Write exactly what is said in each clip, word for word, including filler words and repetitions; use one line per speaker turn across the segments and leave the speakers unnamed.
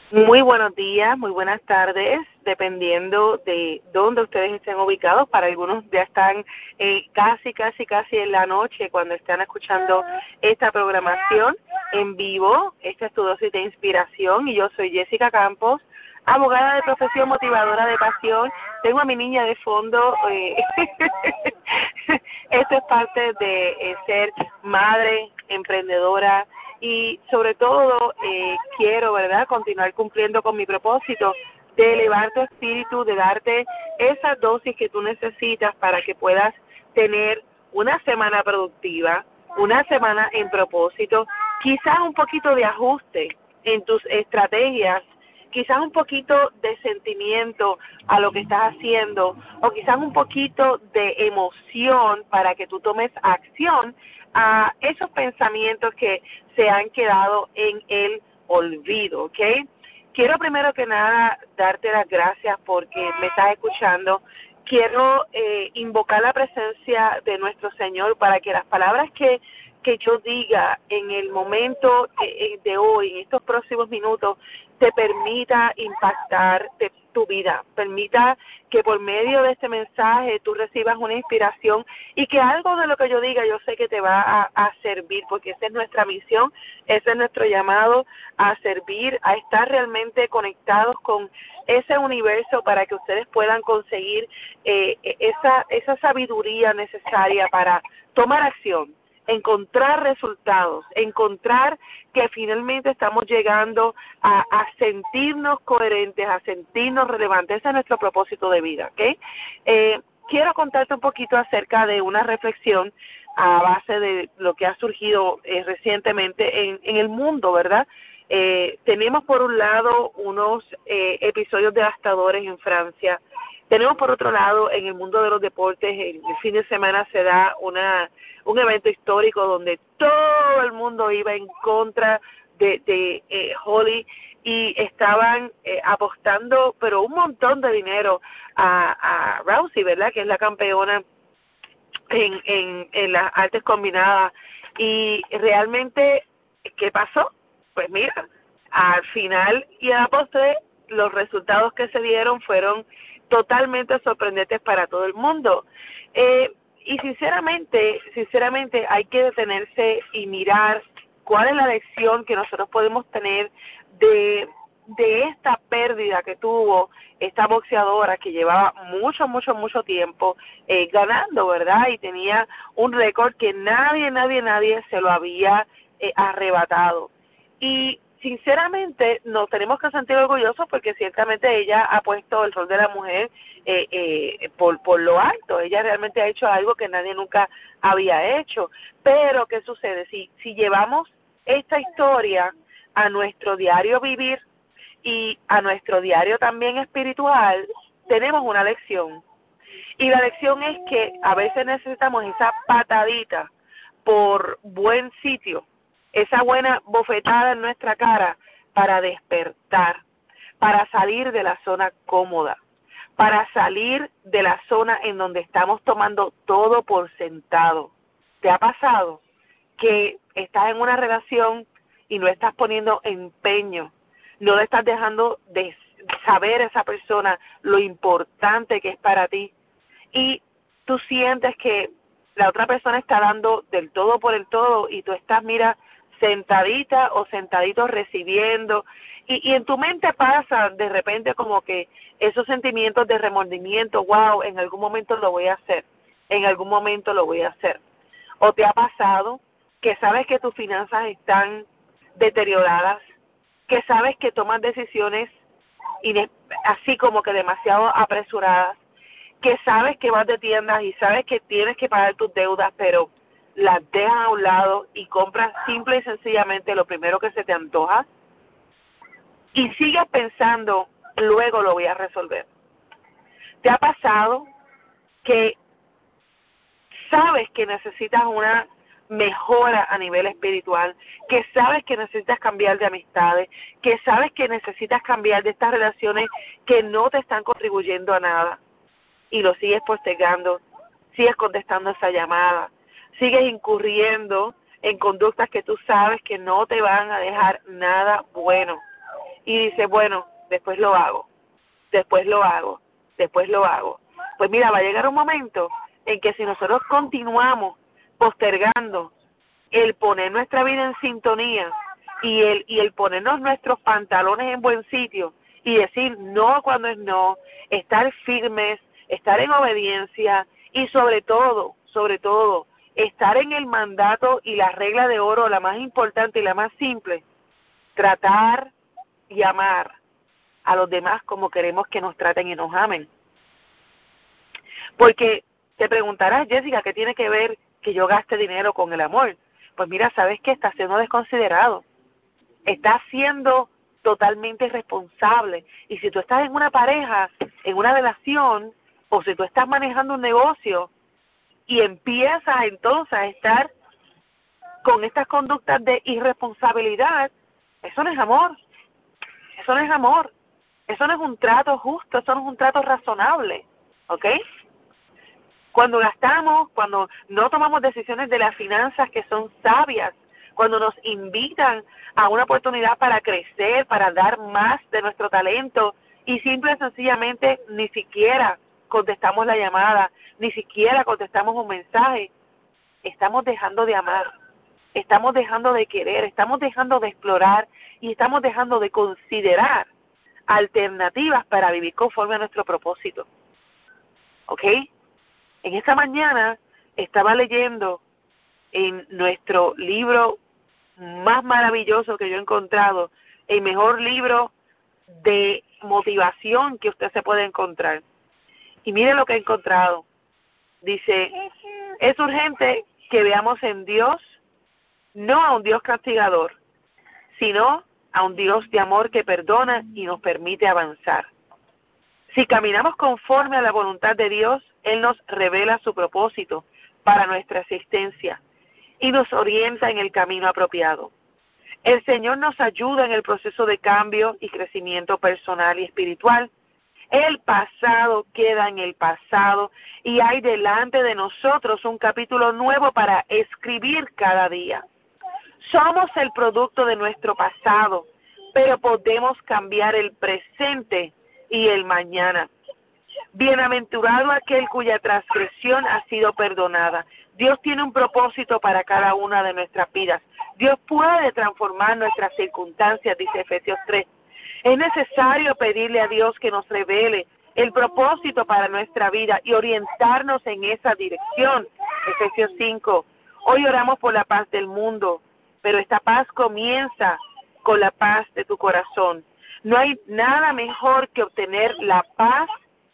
Muy buenos días, muy buenas tardes, dependiendo de dónde ustedes estén ubicados. Para algunos ya están eh, casi, casi, casi en la noche cuando están escuchando esta programación en vivo. Esta es tu dosis de inspiración y yo soy Jessica Campos, abogada de profesión, motivadora de pasión. Tengo a mi niña de fondo. Eh, esto es parte de eh, ser madre, emprendedora, y sobre todo eh, quiero, ¿verdad?, continuar cumpliendo con mi propósito de elevar tu espíritu, de darte esa dosis que tú necesitas para que puedas tener una semana productiva, una semana en propósito, quizás un poquito de ajuste en tus estrategias, quizás un poquito de sentimiento a lo que estás haciendo, o quizás un poquito de emoción para que tú tomes acción a esos pensamientos que se han quedado en el olvido, ¿ok? Quiero primero que nada darte las gracias porque me estás escuchando. Quiero eh, invocar la presencia de nuestro Señor para que las palabras que, que yo diga en el momento de, de hoy, en estos próximos minutos, te permita impactar te, tu vida, permita que por medio de este mensaje tú recibas una inspiración y que algo de lo que yo diga yo sé que te va a, a servir, porque esa es nuestra misión, ese es nuestro llamado a servir, a estar realmente conectados con ese universo para que ustedes puedan conseguir eh, esa, esa sabiduría necesaria para tomar acción, encontrar resultados, encontrar que finalmente estamos llegando a, a sentirnos coherentes, a sentirnos relevantes. Ese es nuestro propósito de vida, ¿ok? Eh, quiero contarte un poquito acerca de una reflexión a base de lo que ha surgido eh, recientemente en, en el mundo, ¿verdad? Eh, tenemos por un lado unos eh, episodios devastadores en Francia. Tenemos por otro lado en el mundo de los deportes, el, el fin de semana se da una un evento histórico donde todo el mundo iba en contra de, de eh, Holly y estaban eh, apostando pero un montón de dinero a, a Rousey, ¿verdad?, que es la campeona en, en, en las artes combinadas. Y realmente, ¿qué pasó? Pues mira, al final y a la postre, los resultados que se dieron fueron totalmente sorprendentes para todo el mundo. Eh, y sinceramente, sinceramente hay que detenerse y mirar cuál es la lección que nosotros podemos tener de de esta pérdida que tuvo esta boxeadora que llevaba mucho, mucho, mucho tiempo eh, ganando, ¿verdad? Y tenía un récord que nadie, nadie, nadie se lo había eh, arrebatado. Y sinceramente nos tenemos que sentir orgullosos porque ciertamente ella ha puesto el rol de la mujer eh, eh, por, por lo alto. Ella realmente ha hecho algo que nadie nunca había hecho. Pero, ¿qué sucede? Si, si llevamos esta historia a nuestro diario vivir, y a nuestro diario también espiritual, tenemos una lección. Y la lección es que a veces necesitamos esa patadita por buen sitio, esa buena bofetada en nuestra cara para despertar, para salir de la zona cómoda, para salir de la zona en donde estamos tomando todo por sentado. ¿Te ha pasado que estás en una relación y no estás poniendo empeño, no le estás dejando de saber a esa persona lo importante que es para ti, y tú sientes que la otra persona está dando del todo por el todo y tú estás, mira, sentadita o sentadito recibiendo, y, y en tu mente pasa de repente como que esos sentimientos de remordimiento, wow, en algún momento lo voy a hacer, en algún momento lo voy a hacer? ¿O te ha pasado que sabes que tus finanzas están deterioradas, que sabes que tomas decisiones así como que demasiado apresuradas, que sabes que vas de tiendas y sabes que tienes que pagar tus deudas, pero las dejas a un lado y compras simple y sencillamente lo primero que se te antoja y sigues pensando, luego lo voy a resolver? ¿Te ha pasado que sabes que necesitas una mejora a nivel espiritual, que sabes que necesitas cambiar de amistades, que sabes que necesitas cambiar de estas relaciones que no te están contribuyendo a nada, y lo sigues postergando, sigues contestando esa llamada, sigues incurriendo en conductas que tú sabes que no te van a dejar nada bueno? y dices, bueno, después lo hago, después lo hago, después lo hago. Pues mira, va a llegar un momento en que si nosotros continuamos postergando el poner nuestra vida en sintonía y el y el ponernos nuestros pantalones en buen sitio y decir no cuando es no, estar firmes, estar en obediencia y sobre todo, sobre todo, estar en el mandato y la regla de oro, la más importante y la más simple, tratar y amar a los demás como queremos que nos traten y nos amen. Porque te preguntarás, Jessica, ¿qué tiene que ver que yo gaste dinero con el amor? Pues mira, ¿sabes qué? Estás siendo desconsiderado. Estás siendo totalmente irresponsable. Y si tú estás en una pareja, en una relación, o si tú estás manejando un negocio y empiezas entonces a estar con estas conductas de irresponsabilidad, eso no es amor. Eso no es amor. Eso no es un trato justo, eso no es un trato razonable. ¿Ok? Cuando gastamos, cuando no tomamos decisiones de las finanzas que son sabias, cuando nos invitan a una oportunidad para crecer, para dar más de nuestro talento y simple y sencillamente ni siquiera contestamos la llamada, ni siquiera contestamos un mensaje, estamos dejando de amar, estamos dejando de querer, estamos dejando de explorar y estamos dejando de considerar alternativas para vivir conforme a nuestro propósito. ¿Ok? En esta mañana estaba leyendo en nuestro libro más maravilloso que yo he encontrado, el mejor libro de motivación que usted se puede encontrar. Y mire lo que he encontrado. Dice, es urgente que veamos en Dios, no a un Dios castigador, sino a un Dios de amor que perdona y nos permite avanzar. Si caminamos conforme a la voluntad de Dios, Él nos revela su propósito para nuestra existencia y nos orienta en el camino apropiado. El Señor nos ayuda en el proceso de cambio y crecimiento personal y espiritual. El pasado queda en el pasado y hay delante de nosotros un capítulo nuevo para escribir cada día. Somos el producto de nuestro pasado, pero podemos cambiar el presente y el mañana. Bienaventurado aquel cuya transgresión ha sido perdonada. Dios tiene un propósito para cada una de nuestras vidas. Dios puede transformar nuestras circunstancias, dice Efesios tres. Es necesario pedirle a Dios que nos revele el propósito para nuestra vida y orientarnos en esa dirección. Efesios cinco. Hoy oramos por la paz del mundo, pero esta paz comienza con la paz de tu corazón. No hay nada mejor que obtener la paz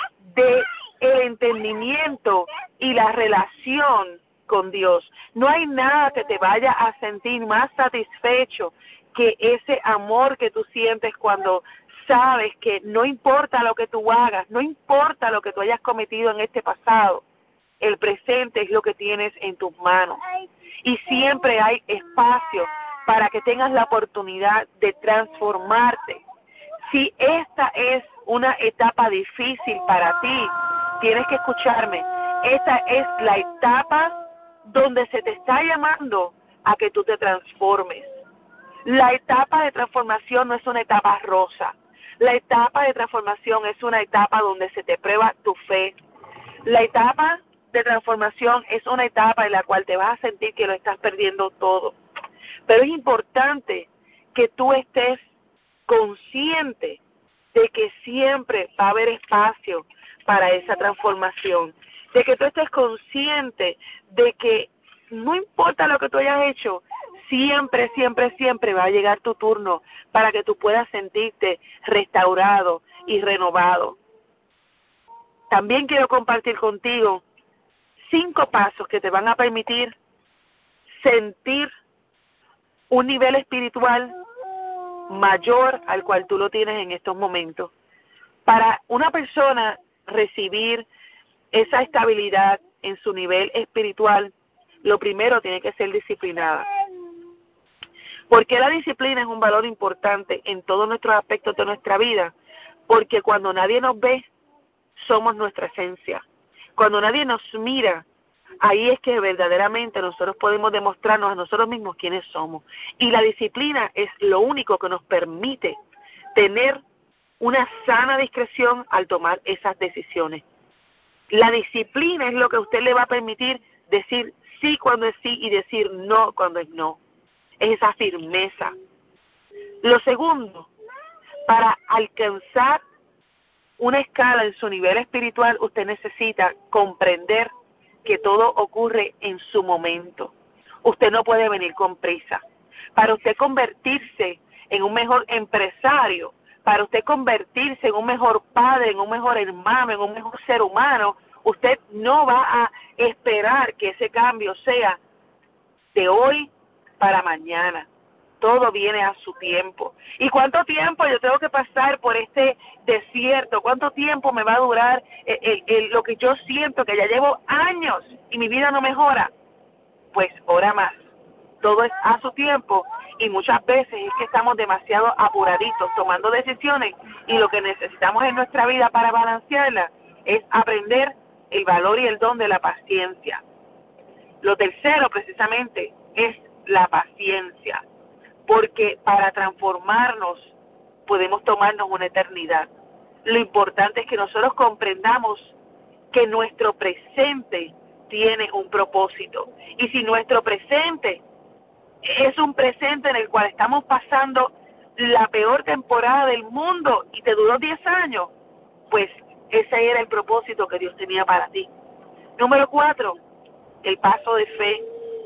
de el entendimiento y la relación con Dios. No hay nada que te vaya a sentir más satisfecho que ese amor que tú sientes cuando sabes que no importa lo que tú hagas, no importa lo que tú hayas cometido en este pasado, el presente es lo que tienes en tus manos. Y siempre hay espacio para que tengas la oportunidad de transformarte. Si esta es una etapa difícil para ti, tienes que escucharme. Esta es la etapa donde se te está llamando a que tú te transformes. La etapa de transformación no es una etapa rosa. La etapa de transformación es una etapa donde se te prueba tu fe. La etapa de transformación es una etapa en la cual te vas a sentir que lo estás perdiendo todo. Pero es importante que tú estés consciente de que siempre va a haber espacio para esa transformación, de que tú estés consciente de que no importa lo que tú hayas hecho, siempre, siempre, siempre va a llegar tu turno para que tú puedas sentirte restaurado y renovado. También quiero compartir contigo cinco pasos que te van a permitir sentir un nivel espiritual mayor al cual tú lo tienes en estos momentos. Para una persona recibir esa estabilidad en su nivel espiritual, lo primero tiene que ser disciplinada. ¿Por qué la disciplina es un valor importante en todos nuestros aspectos de nuestra vida? Porque cuando nadie nos ve, somos nuestra esencia. Cuando nadie nos mira, ahí es que verdaderamente nosotros podemos demostrarnos a nosotros mismos quiénes somos. Y la disciplina es lo único que nos permite tener una sana discreción al tomar esas decisiones. La disciplina es lo que a usted le va a permitir decir sí cuando es sí y decir no cuando es no. Es esa firmeza. Lo segundo, para alcanzar una escala en su nivel espiritual, usted necesita comprender que todo ocurre en su momento. Usted no puede venir con prisa. Para usted convertirse en un mejor empresario, para usted convertirse en un mejor padre, en un mejor hermano, en un mejor ser humano, usted no va a esperar que ese cambio sea de hoy para mañana. Todo viene a su tiempo. ¿Y cuánto tiempo yo tengo que pasar por este desierto? ¿Cuánto tiempo me va a durar el, el, el, lo que yo siento que ya llevo años y mi vida no mejora? Pues ora más. Todo es a su tiempo y muchas veces es que estamos demasiado apuraditos tomando decisiones y lo que necesitamos en nuestra vida para balancearla es aprender el valor y el don de la paciencia. Lo tercero precisamente es la paciencia, porque para transformarnos podemos tomarnos una eternidad. Lo importante es que nosotros comprendamos que nuestro presente tiene un propósito. Y si nuestro presente es un presente en el cual estamos pasando la peor temporada del mundo y te duró diez años, pues ese era el propósito que Dios tenía para ti. Número cuatro, el paso de fe.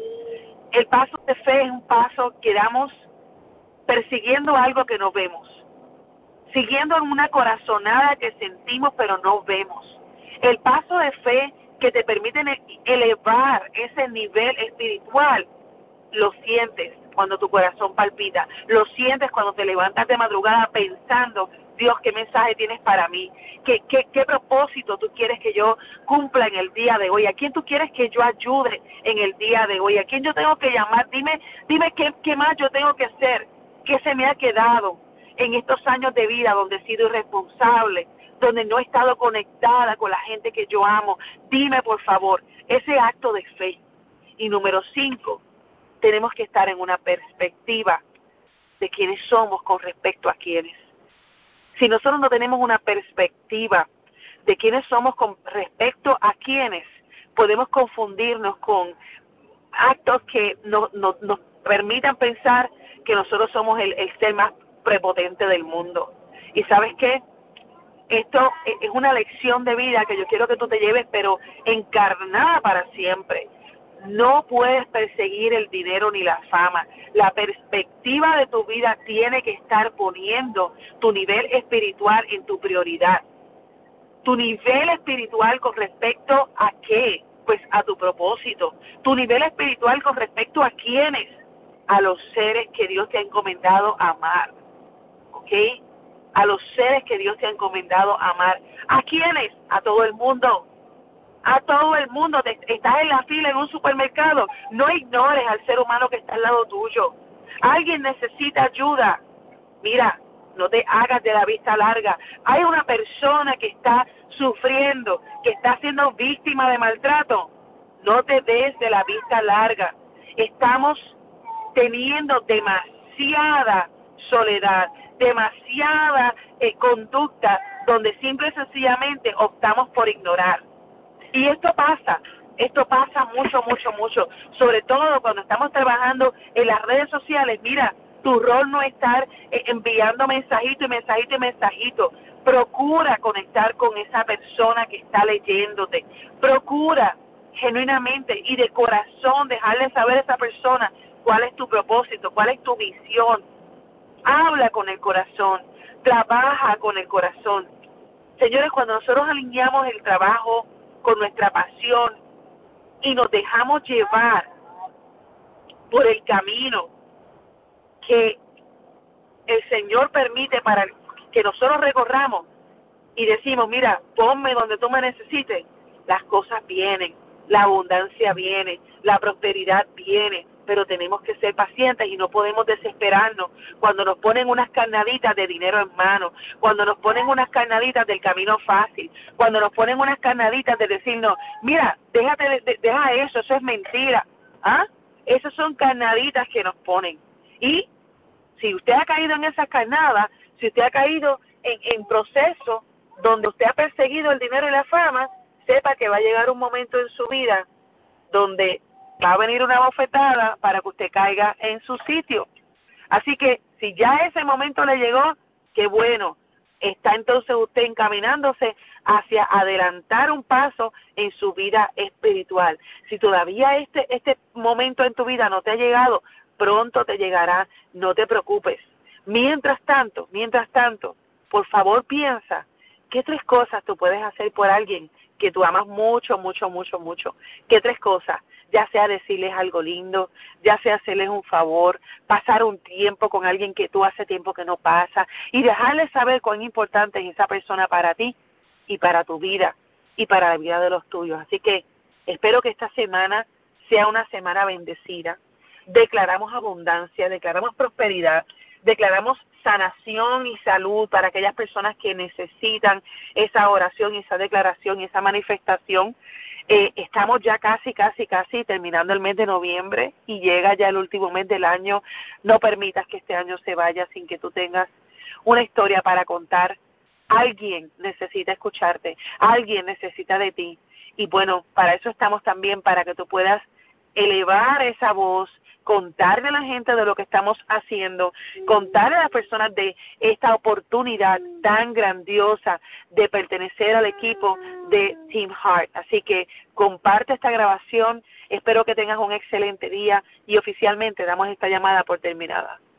El paso de fe es un paso que damos persiguiendo algo que no vemos, siguiendo una corazonada que sentimos pero no vemos. El paso de fe que te permite elevar ese nivel espiritual, lo sientes cuando tu corazón palpita, lo sientes cuando te levantas de madrugada pensando, Dios, ¿qué mensaje tienes para mí? ¿Qué, qué, qué propósito tú quieres que yo cumpla en el día de hoy? ¿A quién tú quieres que yo ayude en el día de hoy? ¿A quién yo tengo que llamar? Dime, dime qué, qué más yo tengo que hacer, qué se me ha quedado en estos años de vida donde he sido irresponsable, donde no he estado conectada con la gente que yo amo. Dime, por favor, ese acto de fe. Y número cinco, tenemos que estar en una perspectiva de quiénes somos con respecto a quiénes. Si nosotros no tenemos una perspectiva de quiénes somos con respecto a quiénes, podemos confundirnos con actos que no, no, nos permitan pensar que nosotros somos el, el ser más prepotente del mundo. ¿Y sabes qué? Esto es una lección de vida que yo quiero que tú te lleves, pero encarnada para siempre. No puedes perseguir el dinero ni la fama. La perspectiva de tu vida tiene que estar poniendo tu nivel espiritual en tu prioridad. Tu nivel espiritual con respecto a qué? Pues a tu propósito. Tu nivel espiritual con respecto a quiénes? A los seres que Dios te ha encomendado a amar. ¿Ok? A los seres que Dios te ha encomendado a amar. ¿A quiénes? A todo el mundo. A todo el mundo. Te, estás en la fila en un supermercado, no ignores al ser humano que está al lado tuyo. Alguien necesita ayuda. Mira, no te hagas de la vista larga. Hay una persona que está sufriendo, que está siendo víctima de maltrato. No te des de la vista larga. Estamos teniendo demasiada soledad, demasiada eh, conducta donde simple y sencillamente optamos por ignorar. Y esto pasa, esto pasa mucho, mucho, mucho, sobre todo cuando estamos trabajando en las redes sociales. Mira, tu rol no es estar eh, enviando mensajito y mensajito y mensajito. Procura conectar con esa persona que está leyéndote. Procura genuinamente y de corazón dejarle saber a esa persona cuál es tu propósito, cuál es tu visión. Habla con el corazón, trabaja con el corazón. Señores, cuando nosotros alineamos el trabajo con nuestra pasión y nos dejamos llevar por el camino que el Señor permite para que nosotros recorramos y decimos, mira, ponme donde tú me necesites, las cosas vienen, la abundancia viene, la prosperidad viene, pero tenemos que ser pacientes y no podemos desesperarnos cuando nos ponen unas carnaditas de dinero en mano, cuando nos ponen unas carnaditas del camino fácil, cuando nos ponen unas carnaditas de decirnos, mira, déjate de, de, deja eso, eso es mentira. ¿Ah? Esas son carnaditas que nos ponen. Y si usted ha caído en esas carnadas, Si usted ha caído en, en proceso donde usted ha perseguido el dinero y la fama, sepa que va a llegar un momento en su vida donde va a venir una bofetada para que usted caiga en su sitio. Así que si ya ese momento le llegó, qué bueno, está entonces usted encaminándose hacia adelantar un paso en su vida espiritual. Si todavía este, este momento en tu vida no te ha llegado, pronto te llegará, no te preocupes. Mientras tanto, mientras tanto, por favor piensa, ¿qué tres cosas tú puedes hacer por alguien que tú amas mucho, mucho, mucho, mucho? ¿Qué tres cosas? Ya sea decirles algo lindo, ya sea hacerles un favor, pasar un tiempo con alguien que tú hace tiempo que no pasa y dejarles saber cuán importante es esa persona para ti y para tu vida y para la vida de los tuyos. Así que espero que esta semana sea una semana bendecida. Declaramos abundancia, declaramos prosperidad, declaramos sanación y salud para aquellas personas que necesitan esa oración, esa declaración y esa manifestación. Eh, estamos ya casi, casi, casi terminando el mes de noviembre y llega ya el último mes del año. No permitas que este año se vaya sin que tú tengas una historia para contar. Alguien necesita escucharte, alguien necesita de ti. Y bueno, para eso estamos también, para que tú puedas elevar esa voz, contarle a la gente de lo que estamos haciendo, contarle a las personas de esta oportunidad tan grandiosa de pertenecer al equipo de Team Heart. Así que comparte esta grabación, espero que tengas un excelente día y oficialmente damos esta llamada por terminada.